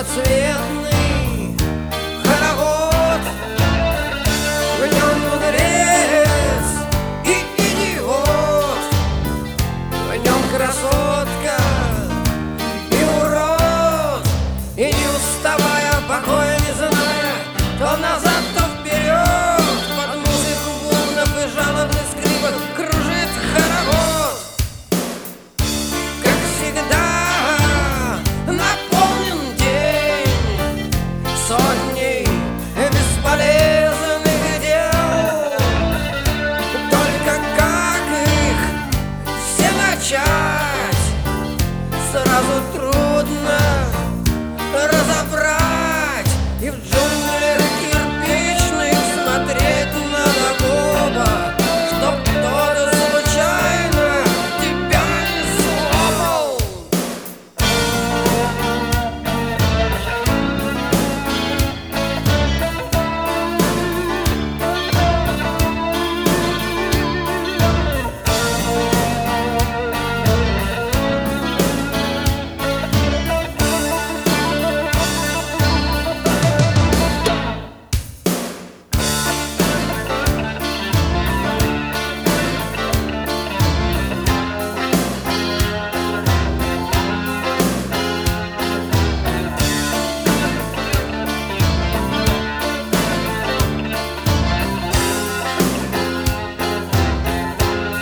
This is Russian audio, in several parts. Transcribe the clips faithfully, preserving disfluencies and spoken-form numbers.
разноцветный хоровод. В нем мудрец и идиот, в нем красотка и урод. И не уставая, покоя не зная, то назад, то вперед, под музыку бубнов и жалобных скрипок кружит хоровод. Как всегда наполнен день сотней бесполезных дел. Только как их все начать, сразу трудно разобрать. И в джунглях кирпичных смотреть надо глупо, чтоб кто-то случайно тебя не сломал.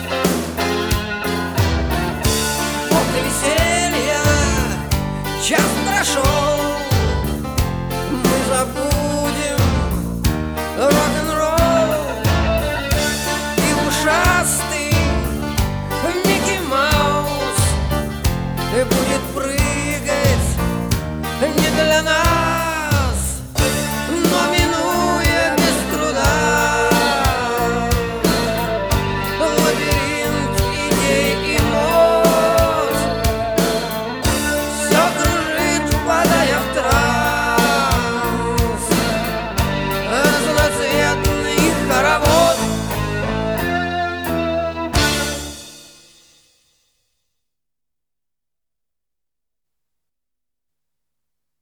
Just